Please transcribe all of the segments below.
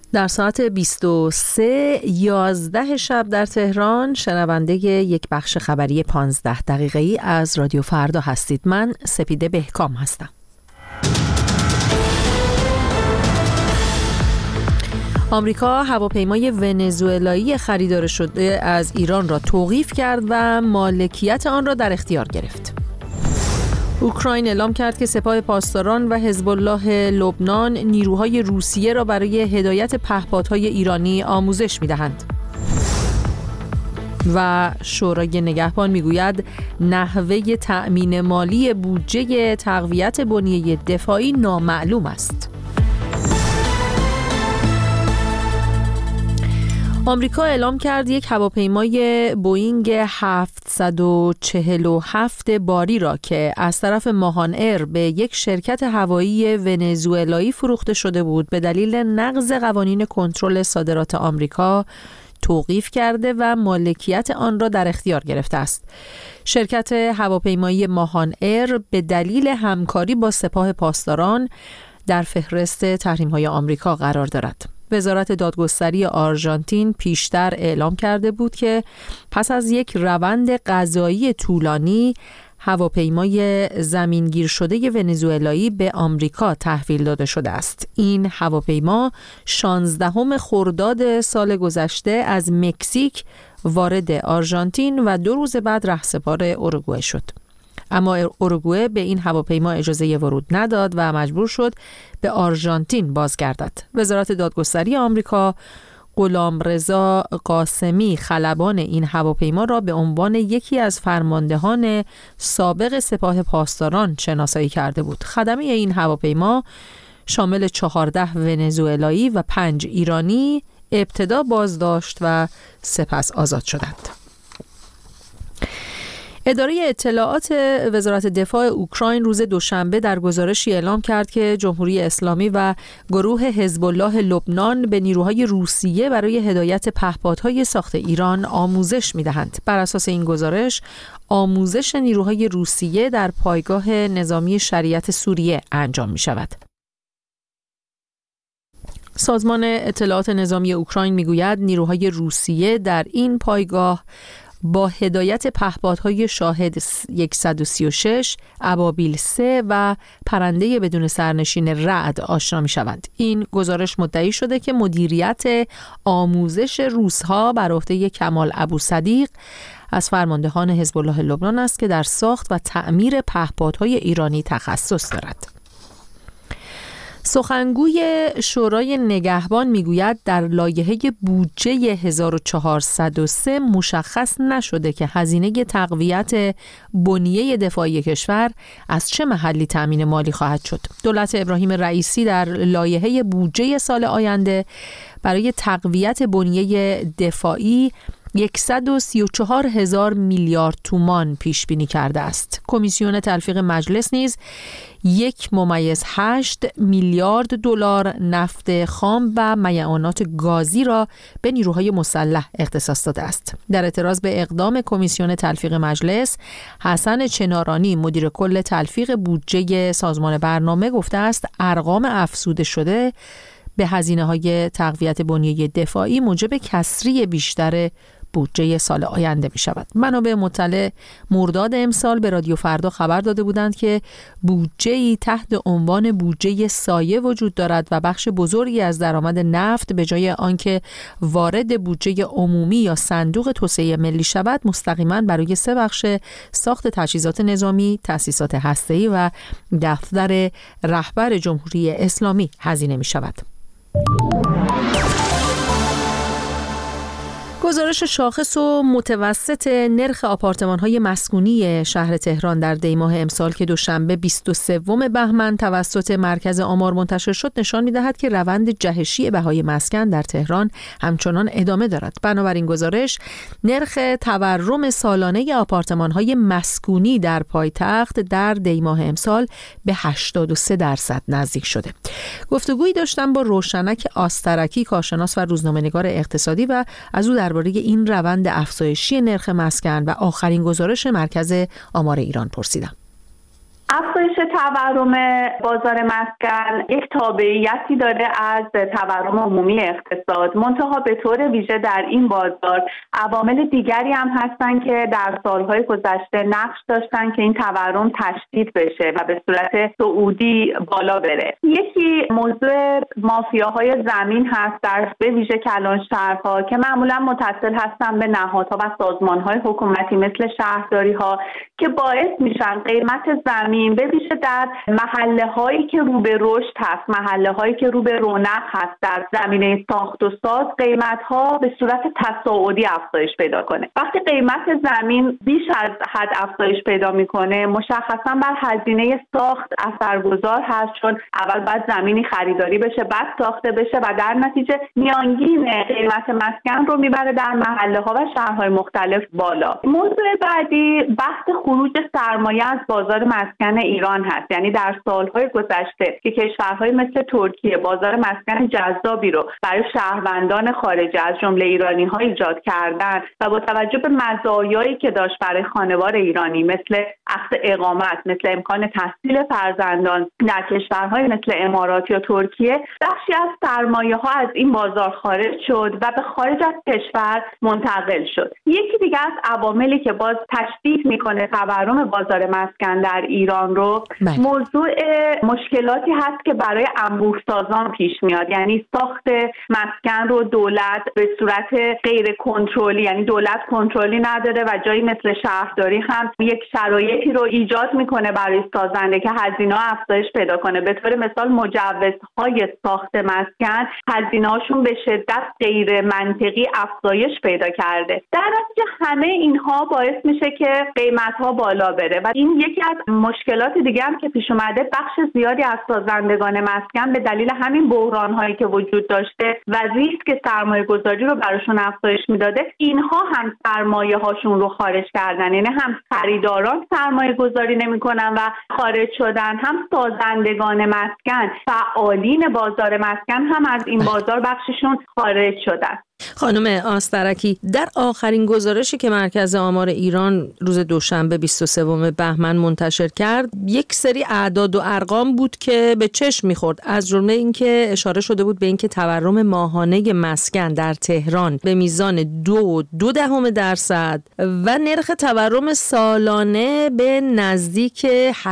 در ساعت 23:11 شب در تهران شنونده یک بخش خبری 15 دقیقه‌ای از رادیو فردا هستید. من سپیده بهکام هستم. آمریکا هواپیمای ونزوئلایی خریدار شده از ایران را توقیف کرد و مالکیت آن را در اختیار گرفت. اوکراین اعلام کرد که سپاه پاسداران و حزب الله لبنان نیروهای روسیه را برای هدایت پهپادهای ایرانی آموزش می‌دهند. و شورای نگهبان میگوید نحوه تأمین مالی بودجه تقویت بنیه دفاعی نامعلوم است. آمریکا اعلام کرد یک هواپیمای بوئینگ 747 باری را که از طرف ماهان ایر به یک شرکت هوایی ونزوئلایی فروخته شده بود به دلیل نقض قوانین کنترل صادرات آمریکا توقیف کرده و مالکیت آن را در اختیار گرفته است. شرکت هواپیمایی ماهان ایر به دلیل همکاری با سپاه پاسداران در فهرست تحریم‌های آمریکا قرار دارد. وزارت دادگستری آرژانتین پیشتر اعلام کرده بود که پس از یک روند قضایی طولانی هواپیمای زمینگیر شده ونزوئلایی به آمریکا تحویل داده شده است. این هواپیما 16 خرداد سال گذشته از مکزیک وارد آرژانتین و 2 روز بعد رهسپار اوروگوئه شد. اما اوروگوئه به این هواپیما اجازه ورود نداد و مجبور شد به آرژانتین بازگردد. وزارت دادگستری آمریکا غلامرضا قاسمی خلبان این هواپیما را به عنوان یکی از فرماندهان سابق سپاه پاسداران شناسایی کرده بود. خدمه این هواپیما شامل 14 ونزوئلایی و 5 ایرانی ابتدا بازداشت و سپس آزاد شدند. اداره اطلاعات وزارت دفاع اوکراین روز دوشنبه در گزارشی اعلام کرد که جمهوری اسلامی و گروه حزب الله لبنان به نیروهای روسیه برای هدایت پهپادهای ساخت ایران آموزش می‌دهند. بر اساس این گزارش، آموزش نیروهای روسیه در پایگاه نظامی شریعت سوریه انجام می‌شود. سازمان اطلاعات نظامی اوکراین می‌گوید نیروهای روسیه در این پایگاه با هدایت پهپادهای شاهد 136، ابابیل 3 و پرنده بدون سرنشین رعد آشنا می شوند. این گزارش مدعی شده که مدیریت آموزش روس‌ها بر عهده کمال ابوصدیق از فرماندهان حزب الله لبنان است که در ساخت و تعمیر پهپادهای ایرانی تخصص دارد. سخنگوی شورای نگهبان میگوید در لایحه بودجه 1403 مشخص نشده که هزینه تقویت بنیه دفاعی کشور از چه محلی تامین مالی خواهد شد. دولت ابراهیم رئیسی در لایحه بودجه سال آینده برای تقویت بنیه دفاعی 134,000 میلیارد تومان پیش بینی کرده است. کمیسیون تلفیق مجلس نیز 1.8 میلیارد دلار نفت خام و معدنیات گازی را به نیروهای مسلح اختصاص داده است. در اعتراض به اقدام کمیسیون تلفیق مجلس، حسن چنارانی مدیر کل تلفیق بودجه سازمان برنامه گفته است ارقام افزوده شده به هزینه‌های تقویت بنیه دفاعی موجب کسری بیشتر بودجه سال آینده می شود. منابع مطلع مرداد امسال به رادیو فردا خبر داده بودند که بودجه‌ای تحت عنوان بودجه سایه وجود دارد و بخش بزرگی از درآمد نفت به جای آنکه وارد بودجه عمومی یا صندوق توسعه ملی شود، مستقیما برای 3 بخش ساخت تجهیزات نظامی، تأسیسات هسته‌ای و دفتر رهبر جمهوری اسلامی هزینه می شود. گزارش شاخص و متوسط نرخ آپارتمان‌های مسکونی شهر تهران در دی‌ماه امسال که دوشنبه 23 بهمن توسط مرکز آمار منتشر شد نشان می‌دهد که روند جهشی بهای مسکن در تهران همچنان ادامه دارد. بنابراین گزارش نرخ تورم سالانه آپارتمان‌های مسکونی در پایتخت در دی‌ماه امسال به 83% نزدیک شده. گفتگویی داشتم با روشنک آسترکی، کارشناس و روزنامه‌نگار اقتصادی و از او درباره این روند افزایشی نرخ مسکن و آخرین گزارش مرکز آمار ایران پرسیدم. افزایش تورم بازار مسکن یک تابعیتی داره از تورم عمومی اقتصاد، منتها به طور ویژه در این بازار عوامل دیگری هم هستن که در سالهای گذشته نقش داشتن که این تورم تشدید بشه و به صورت صعودی بالا بره. یکی موضوع مافیاهای زمین هست در به ویژه کلانشهرها که معمولا متصل هستن به نهادها و سازمانهای حکومتی مثل شهرداری‌ها که باعث میشن قیمت زمین به ویژه در محله هایی که رو به رشد هست، محله هایی که رو به رونق هست در زمینه ساخت و ساز، قیمت ها به صورت تصاعدی افزایش پیدا کنه. وقتی قیمت زمین بیش از حد افزایش پیدا میکنه مشخصا بر هزینه ساخت اثرگذار هست، چون اول باید زمینی خریداری بشه بعد ساخته بشه و در نتیجه میانگین قیمت مسکن رو میبره در محله ها و شهرهای مختلف بالا. موضوع بعدی بحث خروج سرمایه از بازار مسکن ایران هست. یعنی در سالهای گذشته که کشورهای مثل ترکیه بازار مسکن جذابی رو برای شهروندان خارجی از جمله ایرانی‌ها ایجاد کردن و با توجه به مزایایی که داشت برای خانوار ایرانی مثل اخذ اقامت، مثل امکان تحصیل فرزندان در کشورهای مثل امارات یا ترکیه، بخشی از سرمایه‌ها از این بازار خارج شد و به خارج از کشور منتقل شد. یکی دیگه از عواملی که باز تشدید میکنه تورم بازار مسکن در ایران رو موضوع مشکلاتی هست که برای انبوه‌سازان پیش میاد. یعنی ساخت مسکن رو دولت به صورت غیر کنترلی، یعنی دولت کنترلی نداره و جایی مثل شهرداری هم یک شرایطی رو ایجاد میکنه برای سازنده که هزینه افزایش پیدا کنه. به طور مثال مجوزهای ساخت مسکن هزینه‌هاشون به شدت غیر منطقی افزایش پیدا کرده. در نتیجه همه اینها باعث میشه که قیمت‌ها بالا بره و این یکی از مشکلات دیگه هم که پیش اومده. بخش زیادی از سازندگان مسکن به دلیل همین بحران‌هایی که وجود داشته و ریسک سرمایه‌گذاری رو براشون افزایش میداده، اینها هم سرمایه‌هاشون رو خارج کردن. یعنی هم خریداران سرمایه‌گذاری نمی‌کنن و خارج شدن، هم سازندگان مسکن، فعالین بازار مسکن هم از این بازار بخششون خارج شدن. خانم آسترکی، در آخرین گزارشی که مرکز آمار ایران روز دوشنبه 23 بهمن منتشر کرد، یک سری اعداد و ارقام بود که به چشم می‌خورد. از جمله اینکه اشاره شده بود به اینکه تورم ماهانه مسکن در تهران به میزان 2.2% و نرخ تورم سالانه به نزدیک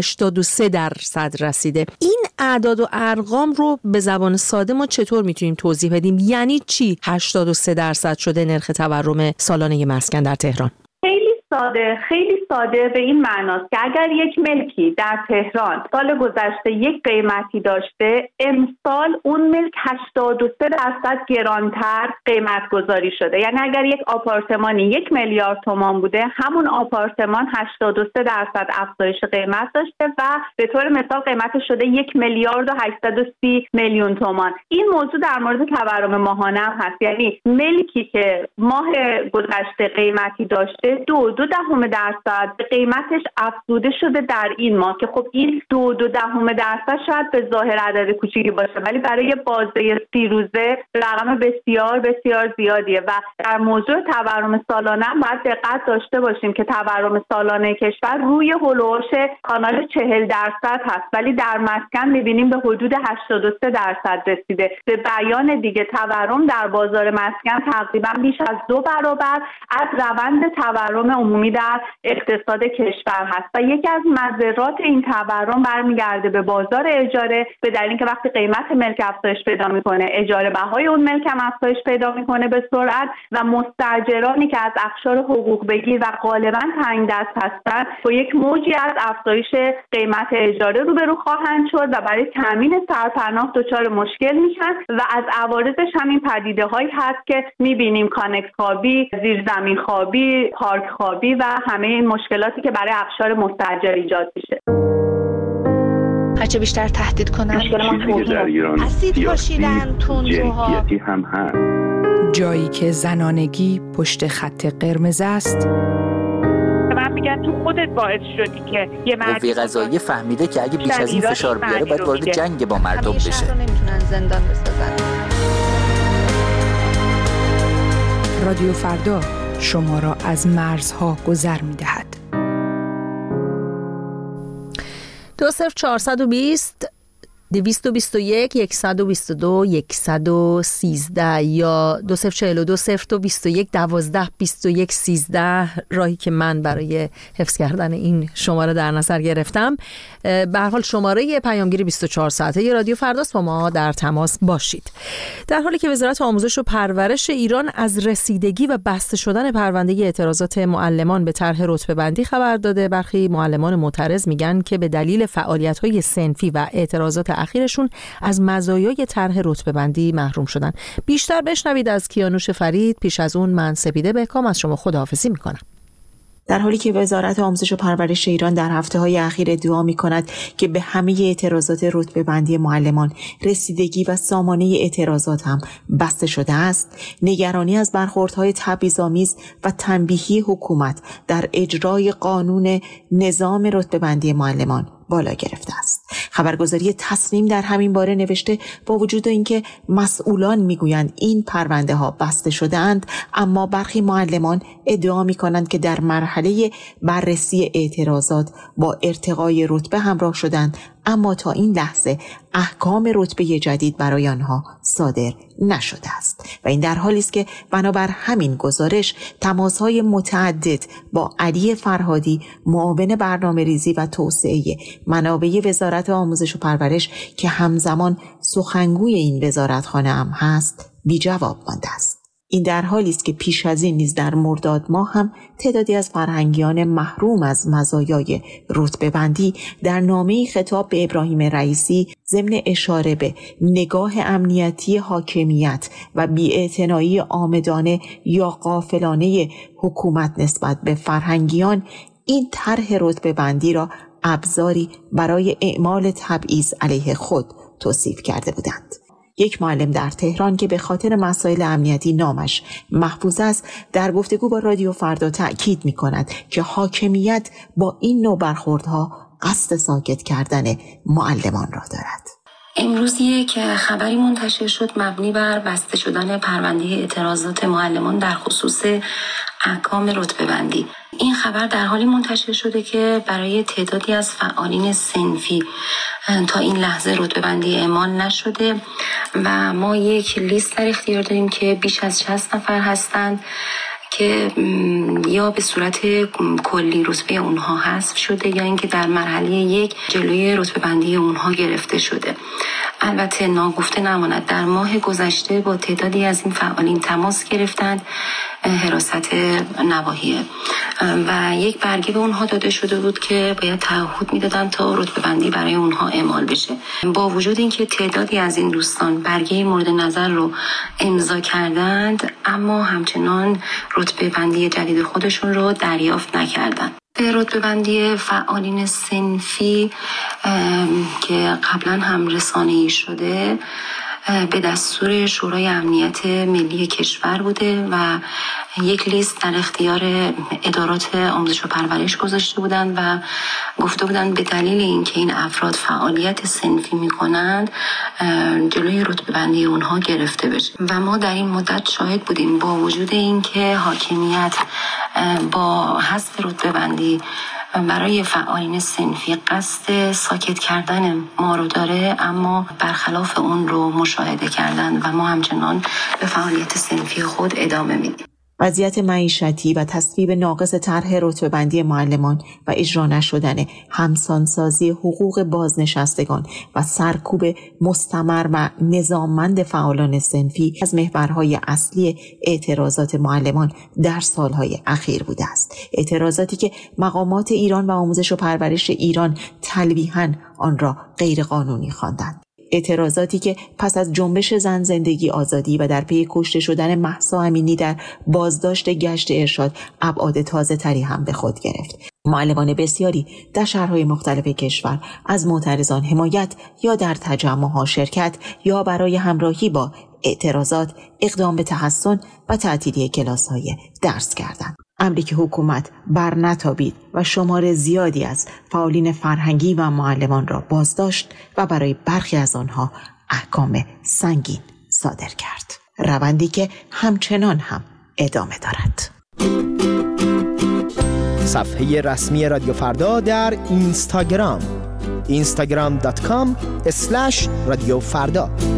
83% رسیده. این اعداد و ارقام رو به زبان ساده ما چطور میتونیم توضیح بدیم؟ یعنی چی 83% شده نرخ تورم سالانه مسکن در تهران؟ خیلی ساده به این معناست که اگر یک ملکی در تهران سال گذشته یک قیمتی داشته، امسال اون ملک 83% گرانتر قیمت گذاری شده. یعنی اگر یک آپارتمانی 1 میلیارد تومان بوده، همون آپارتمان 83% افزایش قیمت داشته و به طور مثال قیمتش شده 1,830,000,000 تومان. این موضوع در مورد تورم ماهانه هم هست. یعنی ملکی که ماه گذشته قیمتی داشته 2.2% به قیمتش افزوده شده در این ماه که خب این 2.2% شاید به ظاهر عدد کوچیکی باشه، ولی برای بازه 30 روزه رقم بسیار بسیار زیادیه. و در موضوع تورم سالانه هم باید دقت داشته باشیم که تورم سالانه کشور روی هولوش کانال 40% هست، ولی در مسکن می‌بینیم به حدود 83% رسیده. به بیان دیگه تورم در بازار مسکن تقریبا بیش از 2 برابر از روند تورم عمومی در اقتصاد کشور هست و یکی از مضرات این تورم برمیگرده به بازار اجاره، به دلیل اینکه وقتی قیمت ملک افزایش پیدا میکنه، اجاره بهای اون ملک هم افزایش پیدا میکنه به سرعت و مستاجرانی که از اقشار حقوق بگیر و غالبا تنگ دست هستند با یک موجی از افزایش قیمت اجاره روبرو خواهند شد و برای تامین سرپناه دچار مشکل میشن و از عوارضش همین پدیده هایی هست که میبینیم: کانکس خوابی، زیرزمین خوابی، پارک خوابی و همه این مشکلاتی که برای اقشار مستاجر ایجاد میشه. هرچه بیشتر تهدید کنن اسید پاشیدن، تندروها هم هست. جایی که زنانگی پشت خط قرمز است، من میگم تو خودت باعث شدی که یه قوه قضاییه فهمیده که اگه بیش از این فشار بیاره باید وارد جنگ با مردم بشه. نمیتونن زندان بسازن. رادیو فردا شما را از مرزها گذر می‌دهد. 20420 221 122 113 یا 2042 0221 12 21 13 راهی که من برای حفظ کردن این شماره در نظر گرفتم. به هر حال شماره پیامگیری 24 ساعته ی رادیو فرداست، با ما در تماس باشید. در حالی که وزارت آموزش و پرورش ایران از رسیدگی و بسته شدن پرونده اعتراضات معلمان به طرح رتبه‌بندی خبر داده، برخی معلمان معترض میگن که به دلیل فعالیت‌های صنفی و اعتراضات اخیرشون از مزایای طرح رتبه‌بندی محروم شدن. بیشتر بشنوید از کیانوش فرید. پیش از اون من سپیده بهکام از شما خداحافظی میکنم. در حالی که وزارت آموزش و پرورش ایران در هفته‌های اخیر ادعا می‌کند که به همه اعتراضات رتبه‌بندی معلمان رسیدگی و سامانه اعتراضات هم بسته شده است، نگرانی از برخوردهای تبعیض‌آمیز و تنبیهی حکومت در اجرای قانون نظام رتبه‌بندی معلمان بالا گرفته است. خبرگزاری تصنیم در همین باره نوشته با وجود اینکه مسئولان میگویند این پرونده ها بسته شده‌اند، اما برخی معلمان ادعا میکنند که در مرحله بررسی اعتراضات با ارتقای رتبه همراه شدند، اما تا این لحظه احکام رتبه جدید برای آنها صادر نشده است و این در حالی است که بنابر همین گزارش تماس‌های متعدد با علی فرهادی، معاون برنامه‌ریزی و توسعه منابع وزارت آموزش و پرورش که همزمان سخنگوی این وزارتخانه هم هست بی جواب مانده است. این در حالی است که پیش از این نیز در مرداد ماه هم تعدادی از فرهنگیان محروم از مزایای رتبه‌بندی در نامه‌ای خطاب به ابراهیم رئیسی ضمن اشاره به نگاه امنیتی حاکمیت و بی‌اعتنایی عامدانه یا غافلانه حکومت نسبت به فرهنگیان این طرح رتبه‌بندی را ابزاری برای اعمال تبعیض علیه خود توصیف کرده بودند. یک معلم در تهران که به خاطر مسائل امنیتی نامش محفوظ است، در گفتگو با رادیو فردا تأکید می‌کند که حاکمیت با این نوع برخوردها قصد ساکت کردن معلمان را دارد. امروزیه که خبری منتشر شد مبنی بر بسته شدن پرونده اعتراضات معلمان در خصوص احکام رتبه‌بندی. این خبر در حالی منتشر شده که برای تعدادی از فعالین صنفی تا این لحظه رتبه‌بندی اعمال نشده و ما یک لیست در اختیار داریم که بیش از 60 نفر هستند که یا به صورت کلی رتبه اونها حذف شده یا اینکه در مرحله یک جلوی رتبه‌بندی اونها گرفته شده. البته ناگفته نماند در ماه گذشته با تعدادی از این فعالین تماس گرفتند حراست نواحیه و یک برگه به اونها داده شده بود که باید تعهد میدادن تا رتبه‌بندی برای اونها اعمال بشه. با وجود اینکه تعدادی از این دوستان برگه مورد نظر رو امضا کردند، اما همچنان رتبه‌بندی جدید خودشون رو دریافت نکردند. رتبه‌بندی فعالین صنفی که قبلا هم رسانه‌ای شده به دستور شورای امنیت ملی کشور بوده و یک لیست در اختیار ادارات آموزش و پرورش گذاشته بودند و گفته بودند به دلیل اینکه این افراد فعالیت صنفی میکنند جلوی رتبه‌بندی اونها گرفته بشه و ما در این مدت شاهد بودیم با وجود اینکه حاکمیت با حذف رتبه‌بندی برای فعالین صنفی قصد ساکت کردن ما رو داره، اما برخلاف اون رو مشاهده کردن و ما همچنان به فعالیت صنفی خود ادامه میدیم. وضعیت معیشتی و تصویب ناقص طرح رتبه‌بندی معلمان و اجرا نشدن همسانسازی حقوق بازنشستگان و سرکوب مستمر و نظاممند فعالان صنفی از محورهای اصلی اعتراضات معلمان در سالهای اخیر بوده است. اعتراضاتی که مقامات ایران و آموزش و پرورش ایران تلویحاً آن را غیرقانونی خواندند. اعتراضاتی که پس از جنبش زن زندگی آزادی و در پی کشته شدن مهسا امینی در بازداشت گشت ارشاد ابعاد تازه تری هم به خود گرفت. معلمان بسیاری در شهرهای مختلف کشور از معترضان حمایت یا در تجمع‌ها شرکت یا برای همراهی با اعتراضات اقدام به تحسن و تعطیلی کلاس‌های درس کردند. امری که حکومت بر نتابید و شمار زیادی از فعالین فرهنگی و معلمان را بازداشت و برای برخی از آنها احکام سنگین صادر کرد. روندی که همچنان هم ادامه دارد. صفحه رسمی رادیو فردا در اینستاگرام instagram.com/رادیو فردا.